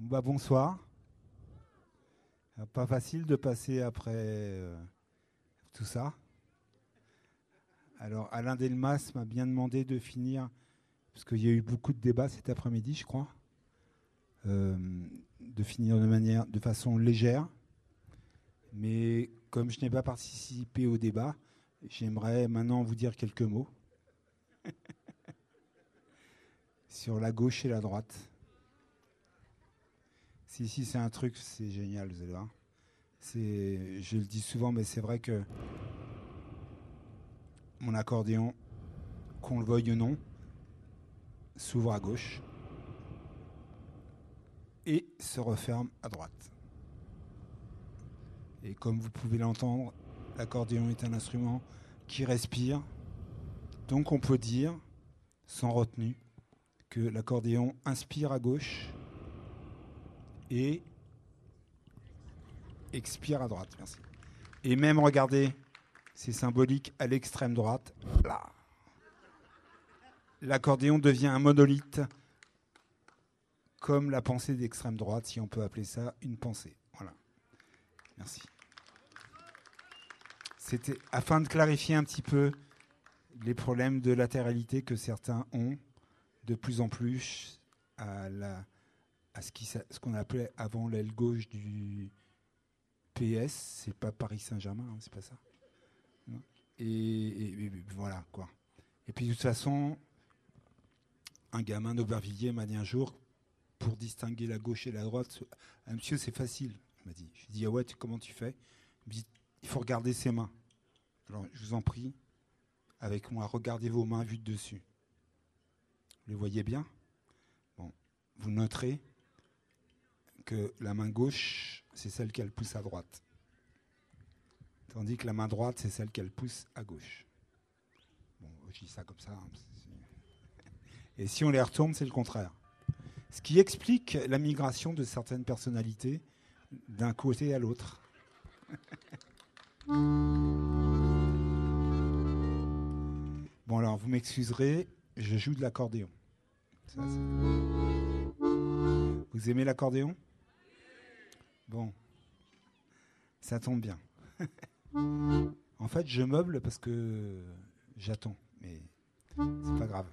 Bonsoir. Pas facile de passer après tout ça. Alors, Alain Delmas m'a bien demandé de finir, parce qu'il y a eu beaucoup de débats cet après-midi, je crois, de finir de façon légère. Mais comme je n'ai pas participé au débat, j'aimerais maintenant vous dire quelques mots sur la gauche et la droite. Si, c'est un truc, c'est génial, vous allez voir. Je le dis souvent, mais c'est vrai que mon accordéon, qu'on le veuille ou non, s'ouvre à gauche et se referme à droite. Et comme vous pouvez l'entendre, l'accordéon est un instrument qui respire. Donc on peut dire, sans retenue, que l'accordéon inspire à gauche et expire à droite. Merci. Et même, regardez, c'est symbolique, à l'extrême droite, là, l'accordéon devient un monolithe, comme la pensée d'extrême droite, si on peut appeler ça une pensée. Voilà. Merci. C'était afin de clarifier un petit peu les problèmes de latéralité que certains ont de plus en plus à ce qu'on appelait avant l'aile gauche du PS. C'est pas Paris Saint-Germain, hein, c'est pas ça. Et voilà quoi. Et puis de toute façon, un gamin d'Aubervilliers m'a dit un jour, pour distinguer la gauche et la droite, ah, monsieur, c'est facile. Il m'a dit. Je lui ai dit, ah ouais, comment tu fais? Il me dit, il faut regarder ses mains. Alors, je vous en prie, avec moi, regardez vos mains vues de dessus. Vous les voyez bien? Bon, vous noterez que la main gauche, c'est celle qu'elle pousse à droite. Tandis que la main droite, c'est celle qu'elle pousse à gauche. Bon, je dis ça comme ça. Hein, et si on les retourne, c'est le contraire. Ce qui explique la migration de certaines personnalités d'un côté à l'autre. Bon, alors, vous m'excuserez, je joue de l'accordéon. Ça, vous aimez l'accordéon? Bon, ça tombe bien. En fait, je meuble parce que j'attends, mais c'est pas grave.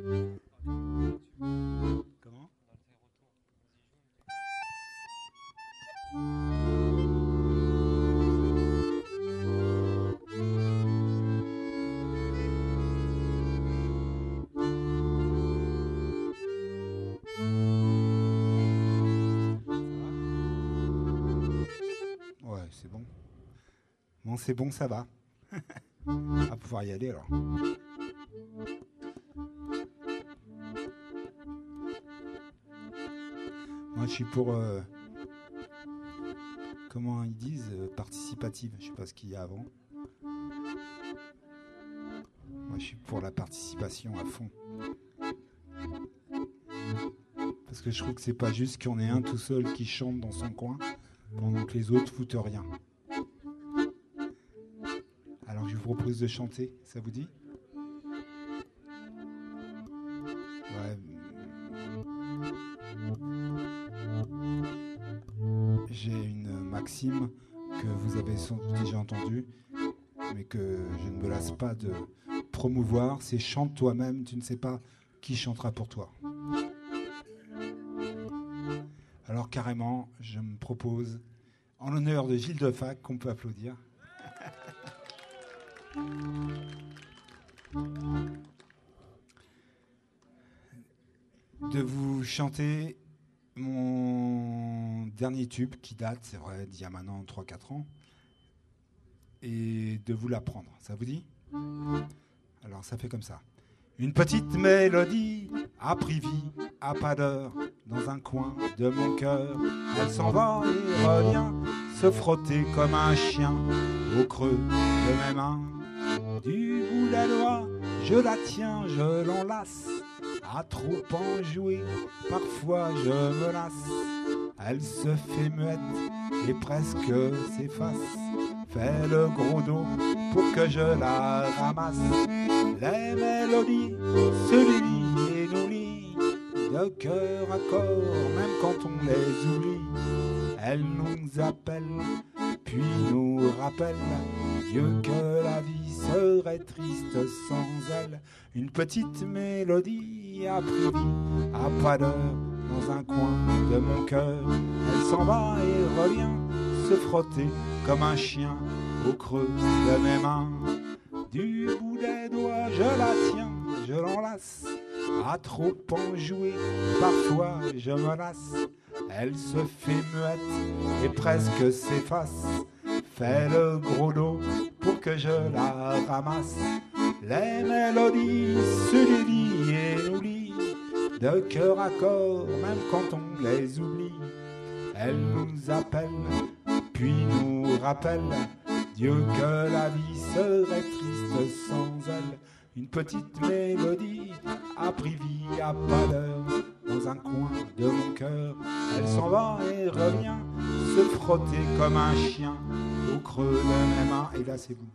Comment? Ouais, c'est bon. Bon, c'est bon, ça va. On va pouvoir y aller alors. Moi, je suis pour, comment ils disent, participative. Je sais pas ce qu'il y a avant. Moi, je suis pour la participation à fond. Parce que je trouve que c'est pas juste qu'on ait un tout seul qui chante dans son coin pendant que les autres foutent rien. Alors, je vous propose de chanter. Ça vous dit? Ouais. J'ai une maxime que vous avez déjà entendue, mais que je ne me lasse pas de promouvoir, c'est chante toi-même, tu ne sais pas qui chantera pour toi. Alors carrément, je me propose, en l'honneur de Gilles Defac, qu'on peut applaudir, de vous chanter mon dernier tube qui date, c'est vrai, d'il y a maintenant 3-4 ans, et de vous l'apprendre. Ça vous dit? Alors ça fait comme ça. Une petite mélodie a pris vie à pas d'heure dans un coin de mon cœur. Elle s'en va et revient se frotter comme un chien au creux de mes mains. Du bout de la doigt, je la tiens, je l'enlace. À trop en jouer, parfois je me lasse. Elle se fait muette et presque s'efface. Fait le gros dos pour que je la ramasse. Les mélodies se lient et nous lient de cœur à corps, même quand on les oublie. Elle nous appelle, puis nous rappelle, Dieu, que la vie serait triste sans elle. Une petite mélodie a pris vie à pas d'heure dans un coin de mon cœur. Elle s'en va et revient se frotter comme un chien au creux de mes mains. Du bout des doigts je la tiens, je l'enlace, à trop en jouer, parfois je me lasse. Elle se fait muette et presque s'efface, fait le gros dos pour que je la ramasse. Les mélodies se délient et nous lient de cœur à corps, même quand on les oublie. Elle nous appelle, puis nous rappelle, Dieu, que la vie serait triste sans elle. Une petite mélodie a pris vie à pas d'heure dans un coin de mon cœur. Elle s'en va et revient se frotter comme un chien au creux de mes mains. Et là, c'est vous.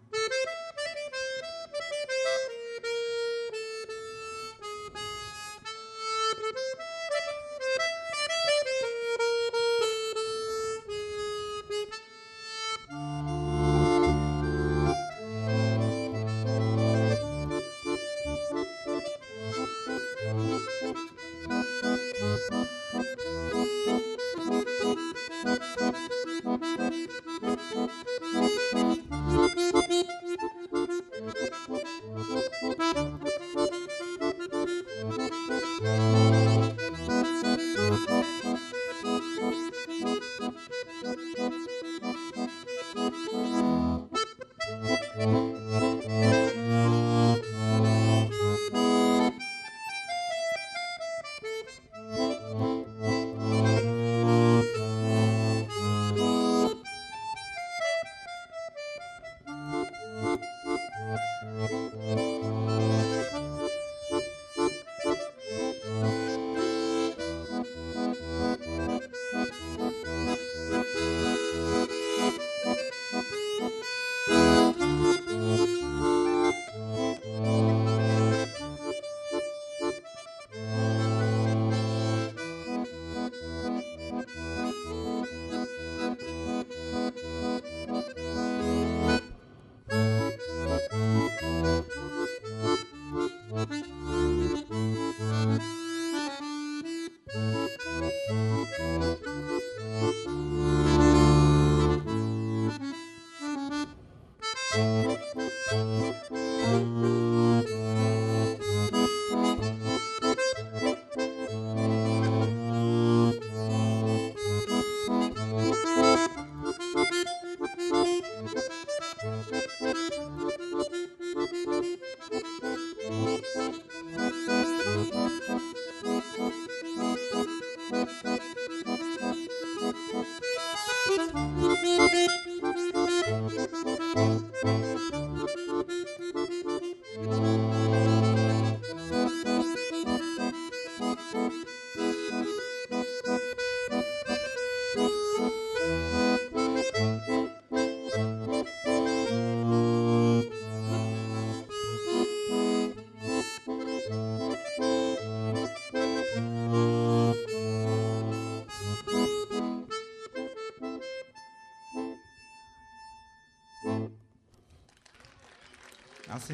Merci.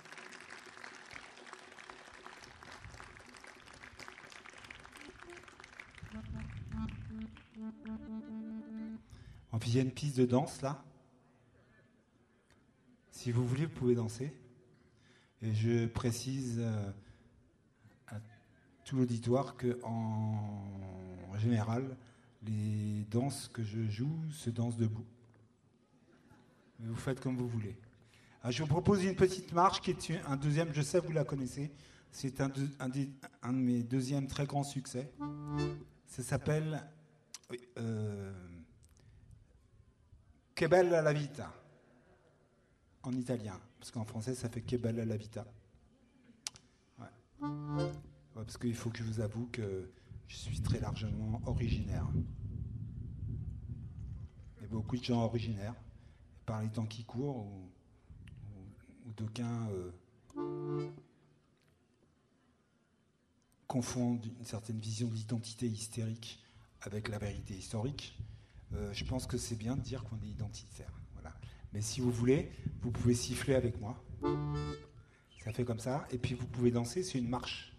Il y a une piste de danse là. Si vous voulez, vous pouvez danser. Et je précise à tout l'auditoire qu'en général, les danses que je joue se dansent debout. Vous faites comme vous voulez. Alors, je vous propose une petite marche qui est un deuxième, je sais vous la connaissez, c'est un de mes deuxièmes très grands succès. Ça s'appelle Che bella la vita, en italien, parce qu'en français ça fait Che bella la vita. Ouais. Ouais, parce qu'il faut que je vous avoue que je suis très largement originaire. Il y a beaucoup de gens originaires, par les temps qui courent, ou d'aucuns confondent une certaine vision de l'identité hystérique avec la vérité historique. Je pense que c'est bien de dire qu'on est identitaire. Voilà. Mais si vous voulez, vous pouvez siffler avec moi. Ça fait comme ça. Et puis vous pouvez danser, c'est une marche.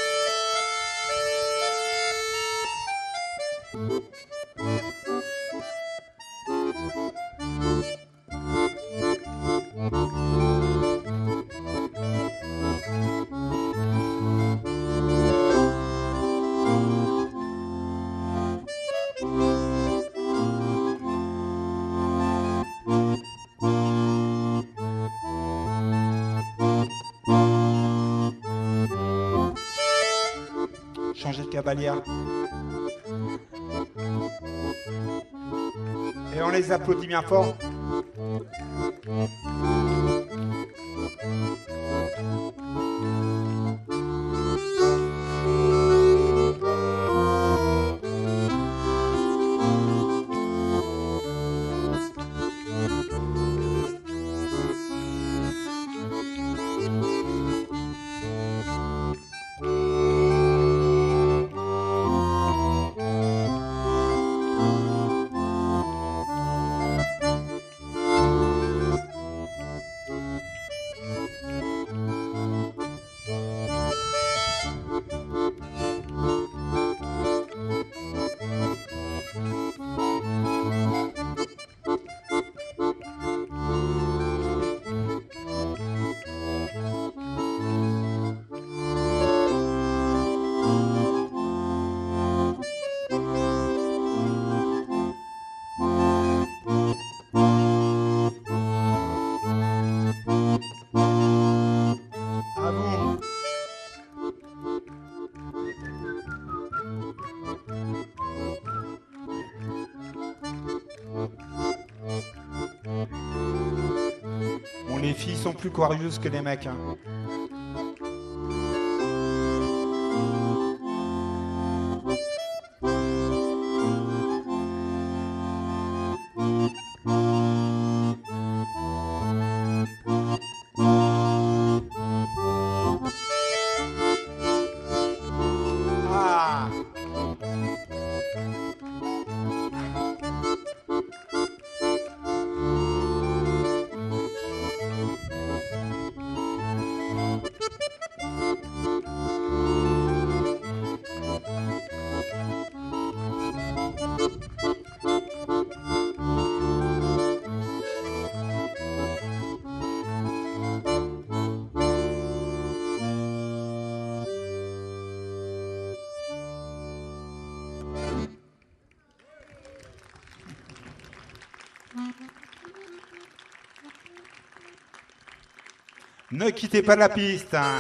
Changer de cavalière. Et on les applaudit bien fort. Bon, les filles sont plus courageuses que les mecs. Hein. Ne quittez pas la piste. Hein.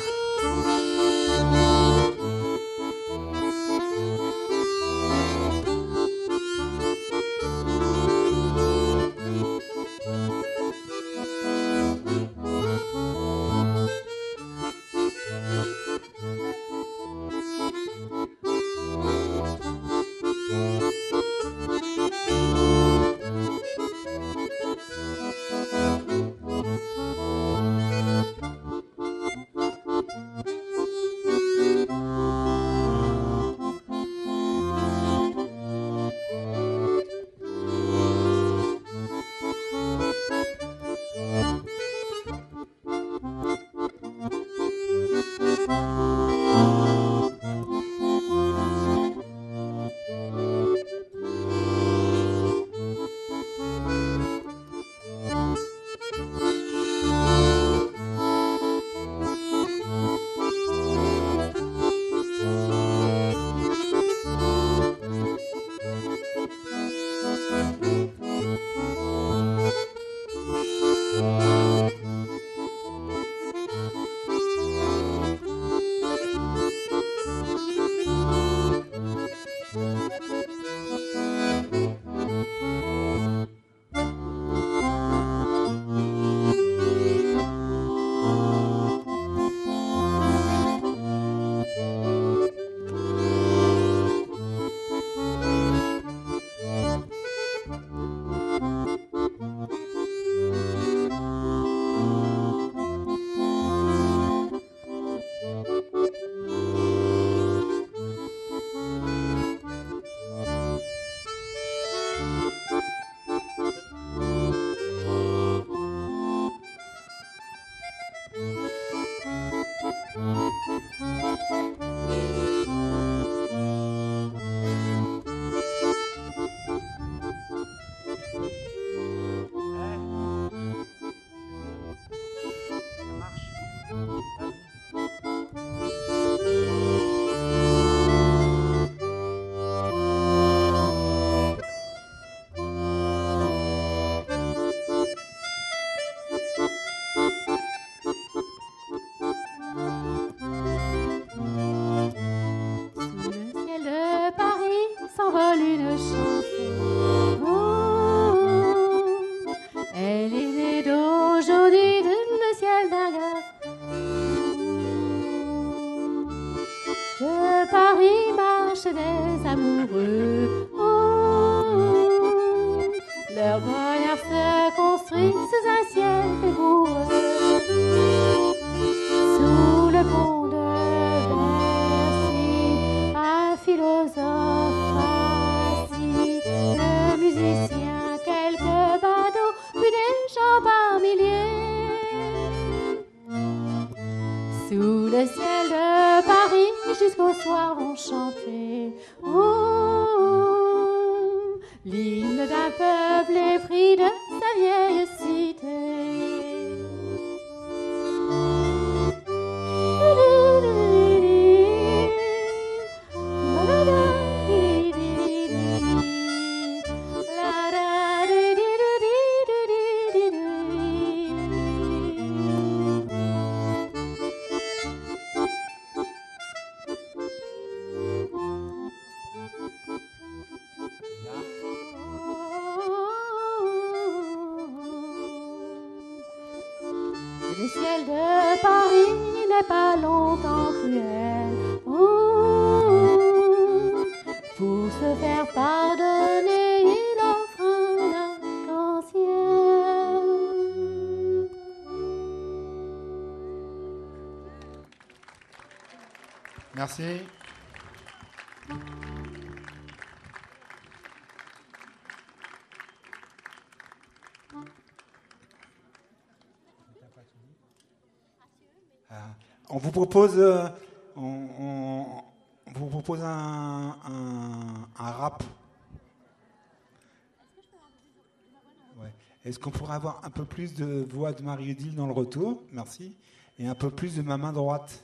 terre se construit sous un ciel rigoureux. Sous le pont de Bercy, un philosophe assis, le musicien, quelques badauds, puis des gens par milliers. Sous le ciel de Paris, jusqu'au soir on chantait l'hymne d'un peuple épris de sa vieille cité. Le ciel de Paris n'est pas longtemps cruel. Pour se faire pardonner, il offre un arc-en-ciel. Merci. On vous propose, on vous propose un rap. Ouais. Est-ce qu'on pourrait avoir un peu plus de voix de Marie-Odile dans le retour? Merci. Et un peu plus de ma main droite.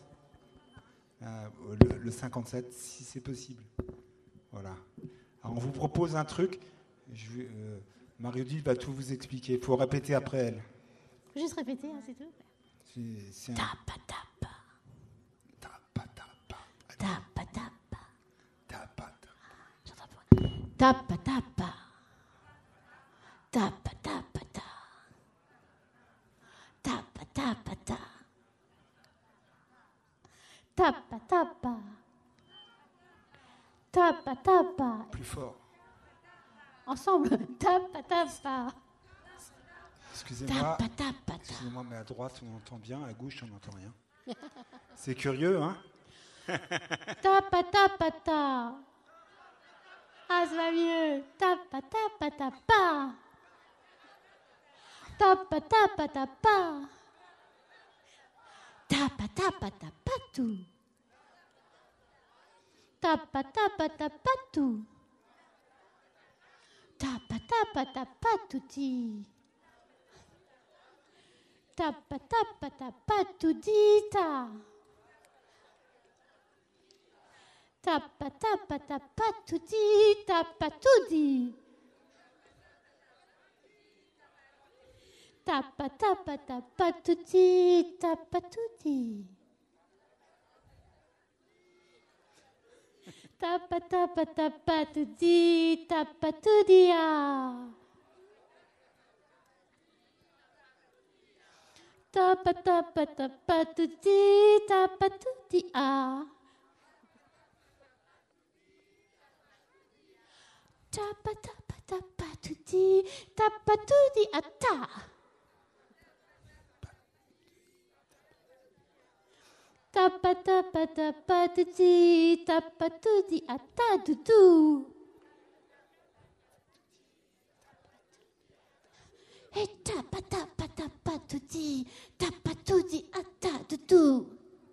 Le 57, si c'est possible. Voilà. Alors on vous propose un truc. Marie-Odile va tout vous expliquer. Il faut répéter après elle. Faut juste répéter, hein, c'est tout. C'est un... Tapa tapa. Tapa tapa. Tapa tapa. Tapa J'entends pas. Tapa tapa. Tapa tapa ta. Tapa tapa ta. Tapa tapa. Tapa tapa. Plus fort. Ensemble. Tapa tapa. Excusez-moi. Tapa tapa ta. Excusez-moi, mais à droite on entend bien, à gauche on n'entend rien. C'est curieux, hein? Tapa tapa ta. Ah, ça va mieux. Tapa tapa tapa. Tapa tapa tapa. Tapa tapa tapa tout. Tapa tapa tapa tout. Tapa tapa tapa touti. Tapa tapa tapa toutita. Tapa tapa tapa touti. Tapa toudi. Tapa tapa tapa touti. Tapa toudi. Tapa tapa tapa toudi. Tapa toudia. Tapa tapa tapa toudi. Tapa toudia. Tapa tapa tapa toudi. Tapa toudia ta. Tapa tapa tapa toudi. Tapa toudia ta doudou. Et tapa tapa tapa toudi. Tapa toudia ta doudou.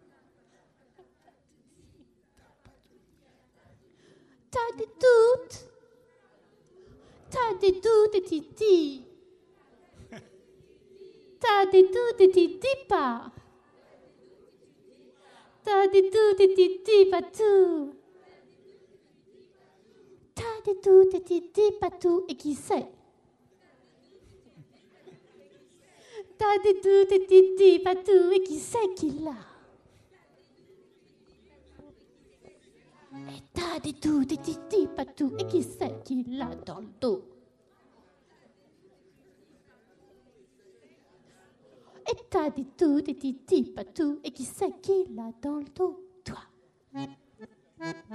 T'as des doutes. T'as des doutes et t'y dis. T'as des doutes et t'y dis pas. T'as des doutes et t'y dis pas tout. T'as des doutes et t'y dis pas tout. Et qui sait? T'as des doutes et t'y dis pas tout. Et qui sait qui l'a? Et t'as des doutes et t'y dis pas tout. Et qui sait qui l'a dans le dos? Et t'as des doutes et t'y dis pas tout. Et qui sait qui l'a dans le dos? Toi.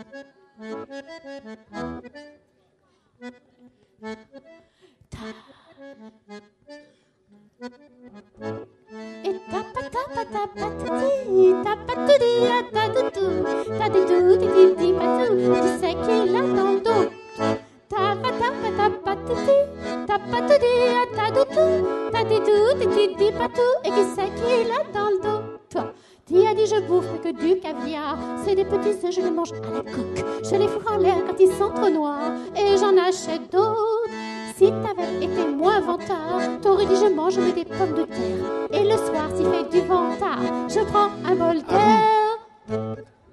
Ta. Et tapatapatapatati, tapatoudi, atadoutou, tadidou, dididi, patou, qui c'est qui l'a dans le dos? Tapatapatapatati, tapatoudi, atadoutou, tadidou, dididi, patou, et qui c'est qui l'a dans le dos? Toi, tu as dit je bouffe que du caviar, c'est des petits œufs, je les mange à la coque, je les fous en l'air quand ils sont trop noirs, et j'en achète d'autres. Si t'avais été moins vantard, t'aurais dit je mange des pommes de terre. Et le soir, s'il fait du ventard, je prends un bol d'air.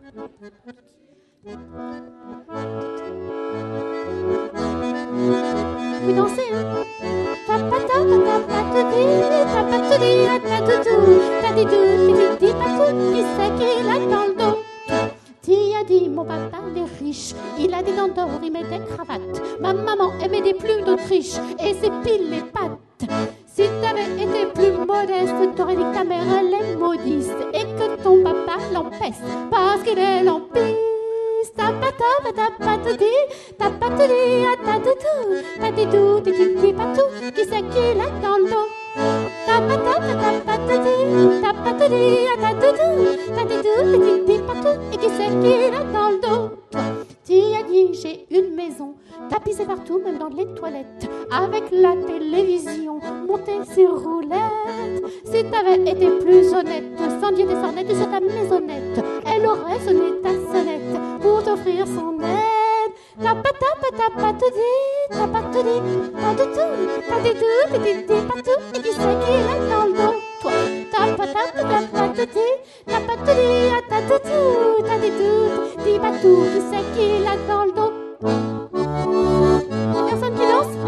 Vous dansez, hein? Tapatapatapatouti, tapatouti, atadoutou, tadidou, tididi, patou, qui c'est qui l'a dans le dos? Qui a dit mon papa il est riche, il a des dents d'or, il met des cravates. Ma maman aimait des plumes d'Autriche et ses piles les pattes. Si t'avais été plus modeste, t'aurais dit que ta mère elle est maudiste et que ton papa l'empeste parce qu'il est lampiste. Tapatapatapatouti, tapatoudi, atadoutou, tadidou, tididi, patou, qui c'est qui l'a dans le dos? Tapatapatapatouti, tapatoudi, atadoutou, tadidou, tididi, patou, et qui c'est qui l'a dans le dos? Tu as dit j'ai une maison, tapissée partout, même dans les toilettes, avec la télévision montée sur roulette. Si t'avais été plus honnête, sans dire des sornettes sur ta maisonnette, elle aurait sonné ta sonnette pour t'offrir son aide. Tapatapatapatouti, tapatoudi, tadoutou, tadidou, tididi, patou, et qui c'est qui l'a dans le dos? Toi, tapatapatapatouti, tapatoudi, atadoutou, tadidou, tididi, patou, qui c'est qui l'a dans le dos? Personne qui danse?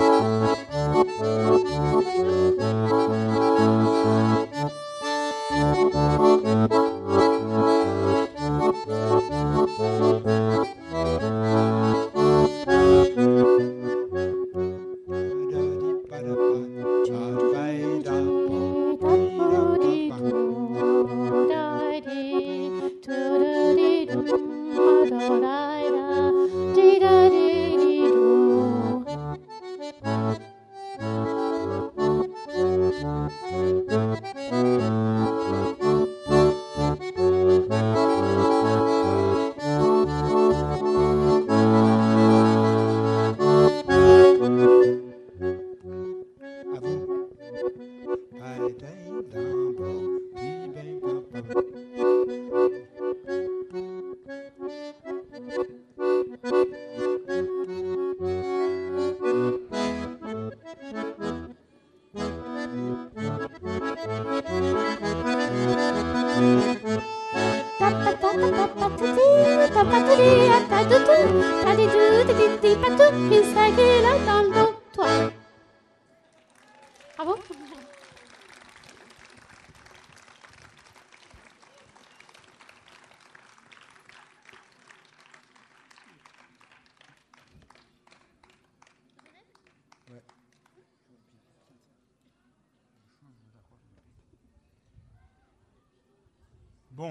Bravo. Bon.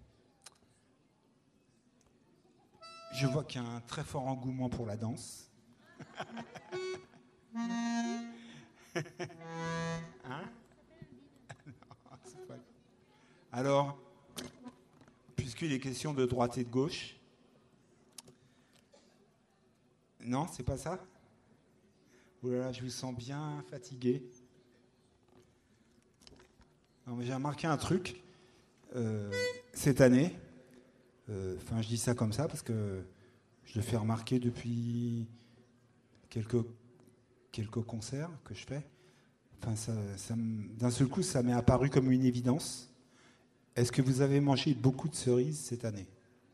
Je vois qu'il y a un très fort engouement pour la danse. Hein? Non, c'est pas... Alors, puisqu'il est question de droite et de gauche, non, c'est pas ça? Oh là là, je vous sens bien fatigué. Non, mais j'ai remarqué un truc cette année. Enfin, je dis ça comme ça parce que je le fais remarquer depuis quelques concerts que je fais. Enfin, d'un seul coup, ça m'est apparu comme une évidence. Est-ce que vous avez mangé beaucoup de cerises cette année?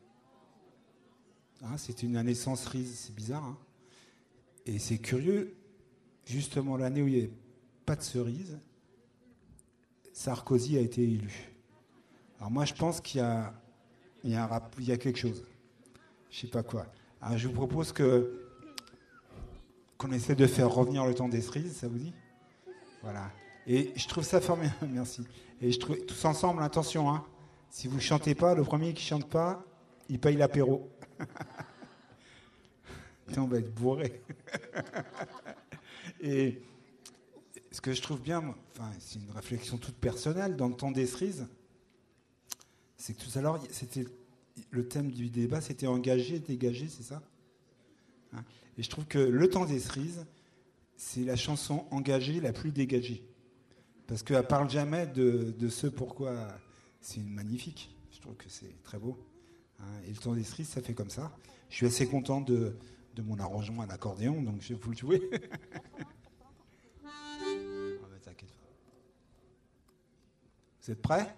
Hein, c'est une année sans cerises, c'est bizarre. Hein, et c'est curieux, justement l'année où il n'y avait pas de cerises, Sarkozy a été élu. Alors moi, je pense qu'il y a quelque chose. Je ne sais pas quoi. Alors, je vous propose qu'on essaie de faire revenir le temps des cerises, ça vous dit? Voilà. Et je trouve ça formidable, merci. Et je trouve, tous ensemble, attention, hein, si vous ne chantez pas, le premier qui ne chante pas, il paye l'apéro. On va être bourré. Et ce que je trouve bien, moi, enfin, c'est une réflexion toute personnelle, dans le temps des cerises, c'est que tout à l'heure, c'était le thème du débat, c'était engagé, dégagé, c'est ça, hein? Et je trouve que le temps des cerises, c'est la chanson engagée la plus dégagée. Parce qu'elle parle jamais de ce pourquoi c'est magnifique. Je trouve que c'est très beau, hein. Et le temps des cerises, ça fait comme ça. Je suis assez content de mon arrangement à l'accordéon, donc je vais vous le jouer. T'inquiète pas. Vous êtes prêts?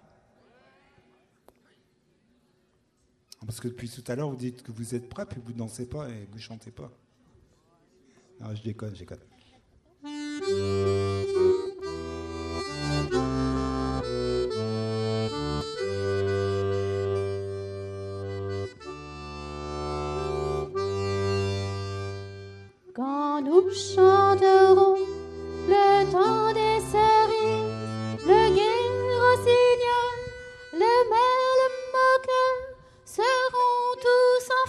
Parce que depuis tout à l'heure, vous dites que vous êtes prêts, puis vous ne dansez pas et vous ne chantez pas. Non, je déconne, je déconne. Quand nous chanterons le temps des cerises, le gai rossignol, le merle moqueur seront tous en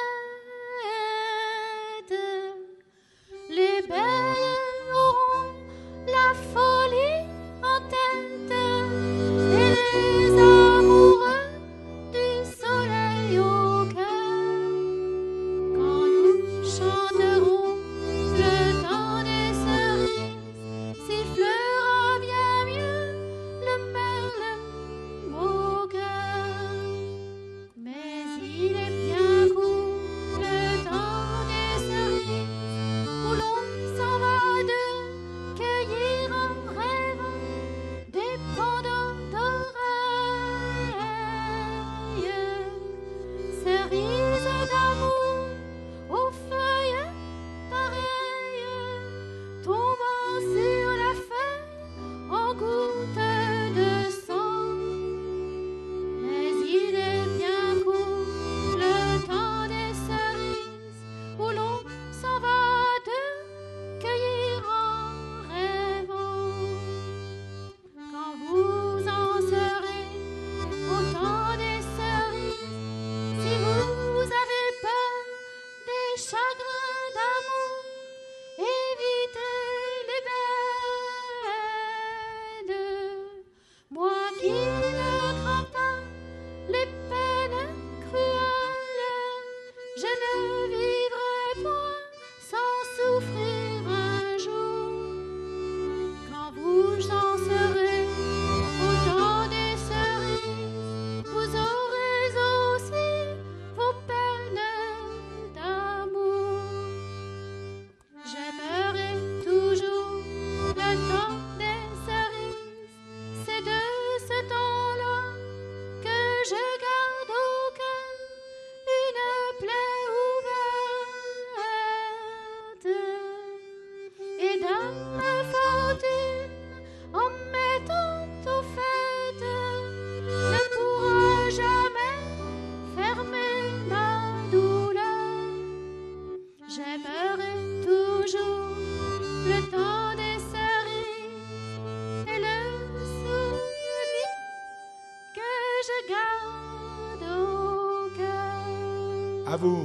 fête. Les belles auront la folie en tête et les amoureux du soleil au cœur. Quand nous chanterons le temps des cerises, sifflera bien mieux le merle moqueur. Mais il est bien court le temps des cerises, où l'on s'en va de cueillir en rêvant des pendants d'oreilles, cerises d'amour aux feuilles pareilles, tombant sur la feuille en gouttes de sang. Mais il est bien court le temps des cerises, où l'on s'en va de cueillir en rêvant. Quand vous en serez au temps des cerises, si vous avez peur des chagrins d'amour, évitez les bêtes. Moi qui ne crains pas les peines cruelles, je ne vivrai point sans souffrir un jour. Quand vous en serez au temps des cerises, vous aurez aussi vos peines d'amour. J'aimerai toujours le temps des cerises, c'est de ce temps-là que je garde au cœur une plaie ouverte. Et dame fortune, en mettant au fait, ne pourra jamais fermer ma douleur. J'aimerai toujours le temps des cerises et le souvenir que je garde au cœur. À vous.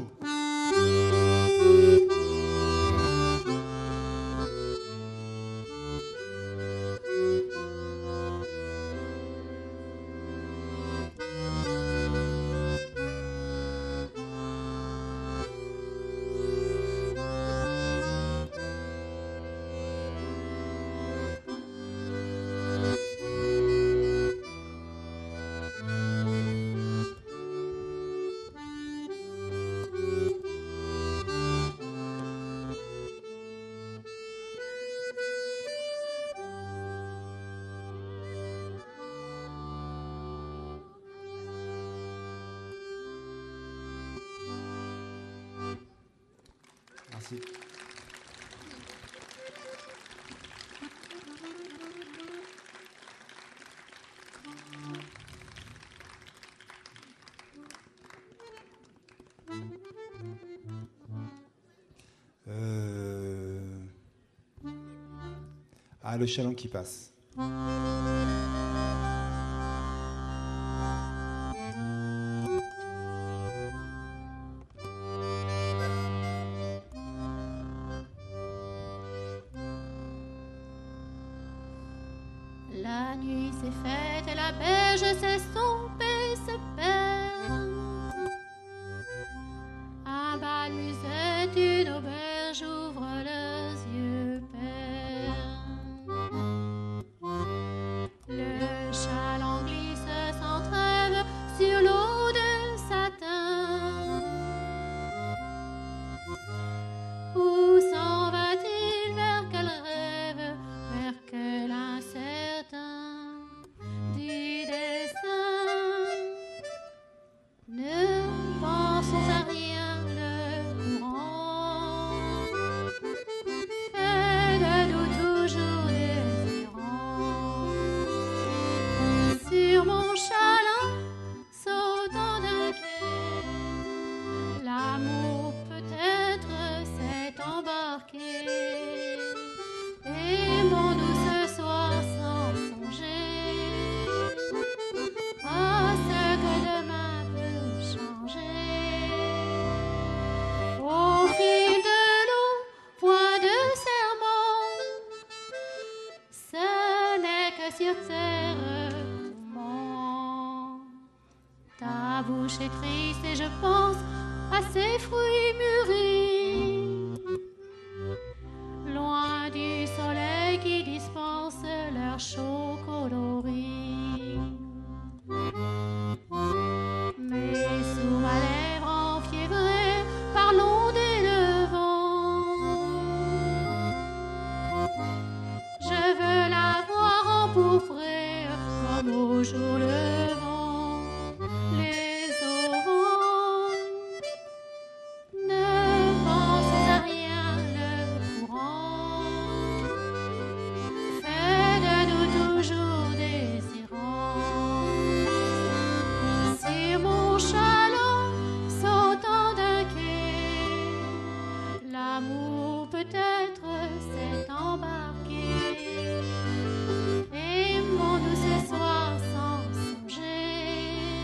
Merci. Ah, le chaland qui passe. La nuit s'est faite et la berge s'estompe et se perd. Un bal musette, une auberge ouvre leurs yeux pères. Le chaland glisse sans trêve sur l'eau de satin. Où s'en va-t-il, vers quel rêve, vers quel incertain du destin? Ne pensons à rien, le courant fait de nous toujours désirants. Sur mon chaland, sautant d'un quai, l'amour peut-être s'est embarqué. Aimons-nous ce soir sans songer à ce que demain peut changer. Au fil de l'eau, point de serment, ce n'est que sur terre tourment. Ta bouche est triste et je pense à ces fruits mûris, loin du soleil qui dispense leur chaud coloris. Mais sous ma lèvre enfiévrée par l'onde et le vent, je veux la voir empourprée comme au jour levant. Les auvents, ne pensez à rien, le courant fait de nous toujours désirants. Sur mon chaland, sautant d'un quai, l'amour peut-être s'est embarqué. Aimons-nous ce soir sans songer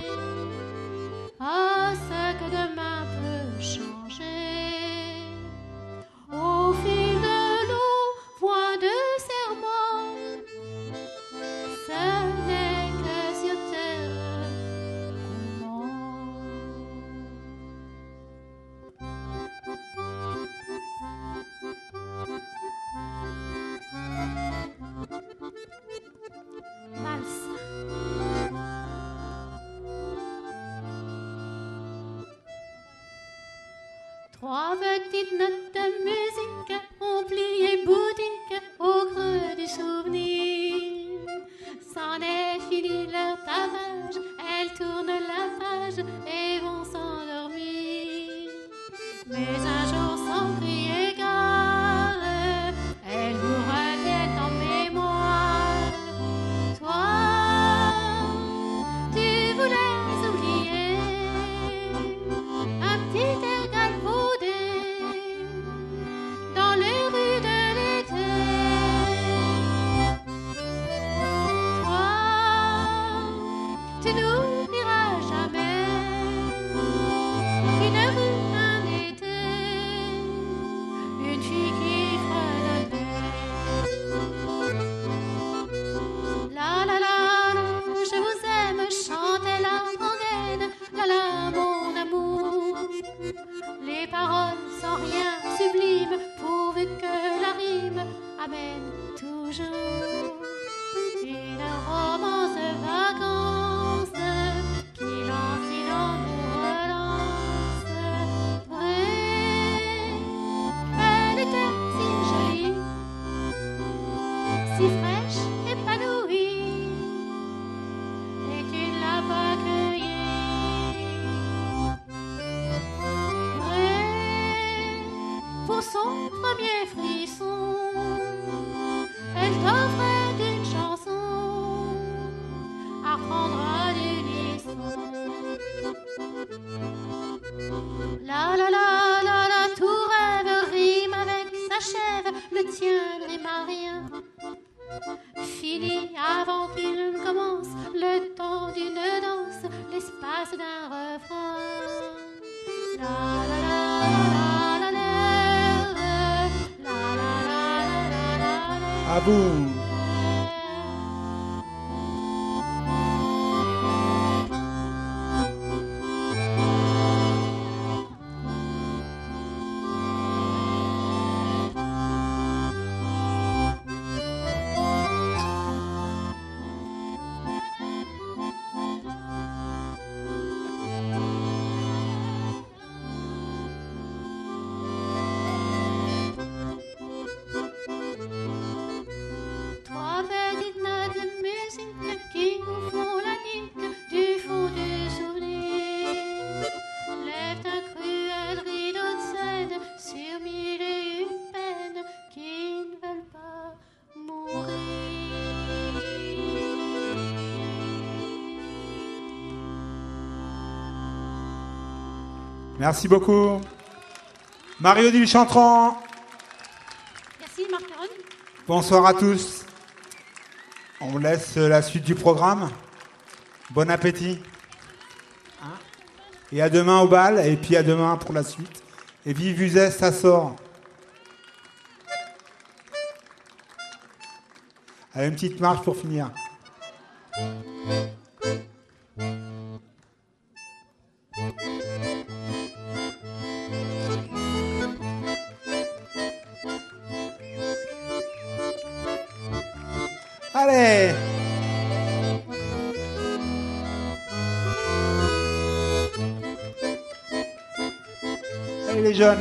à ce que demain peut changer. Au fil de l'eau, point de serment, ce n'est que sur terre qu'on ment. Valse. Trois petites notes de musique ont plié boutique au creux du souvenir. C'en est fini leur tapage, elles tournent la page et vont s'endormir. Mais un jour sans crier gare, elles vous reviennent en mémoire. Toi, tu voulais oublier un petit air galvaudé dans les rues de l'été. Toi, tu n'oublieras jamais une rue, un été, une fille qui fredonnait. La la la, je vous aime, chantez la rengaine. La la, mon amour. Les paroles sans rien sublime, pourvu que la rime amène toujours une romance de vacances qui lance et l'on nous relance. Vraie, elle était si jolie, si fraîche, épanouie, et tu ne l'as pas cueillie. Vraie, pour son premier frisson, elle t'offrait une chanson à reprendre à l'unisson. La la la la la, tout rêve rime avec s'achève, le tien ne rime à rien. Fini avant qu'il ne commence le temps d'une danse, l'espace d'un refrain. La la la la la la la la la la la la. À vous. Merci beaucoup. Mario Dulchantran. Merci, Marc Caron. Bonsoir à tous. On vous laisse la suite du programme. Bon appétit. Et à demain au bal, et puis à demain pour la suite. Et vive Uzès, ça sort. Allez, une petite marche pour finir. Allez! Allez les jeunes!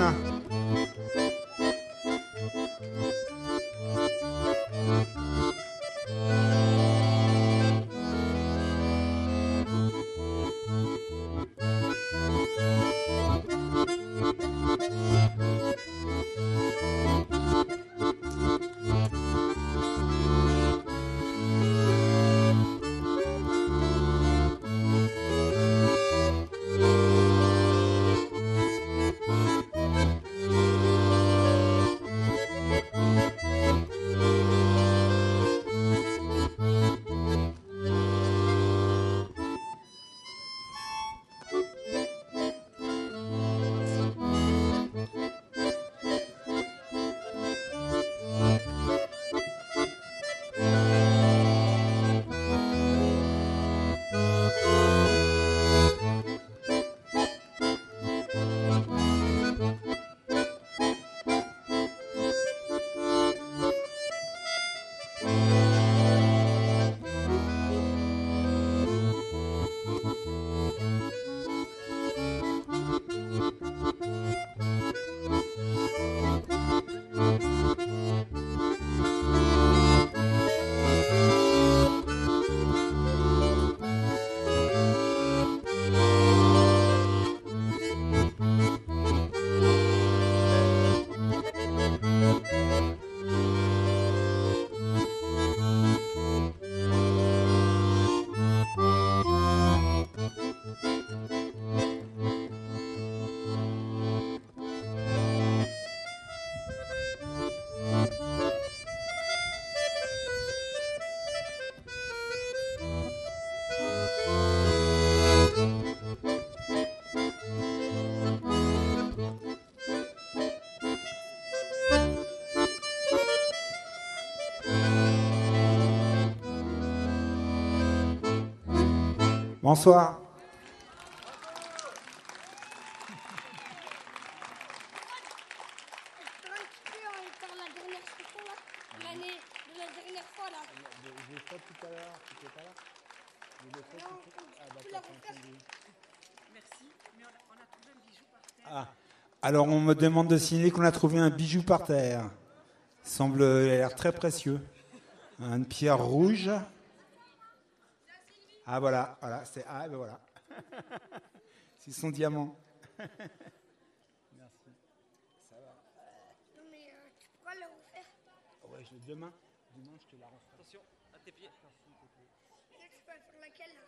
Bonsoir. Ah. Alors on me demande de signaler qu'on a trouvé un bijou par terre. Il semble, il a l'air très précieux. Une pierre rouge. Ah voilà, voilà, c'est ben voilà. C'est son diamant. Merci. Ça va. Non mais tu pourras le refaire. Ouais, demain je te la referai. Attention, à tes pieds. Tu peux faire laquelle là?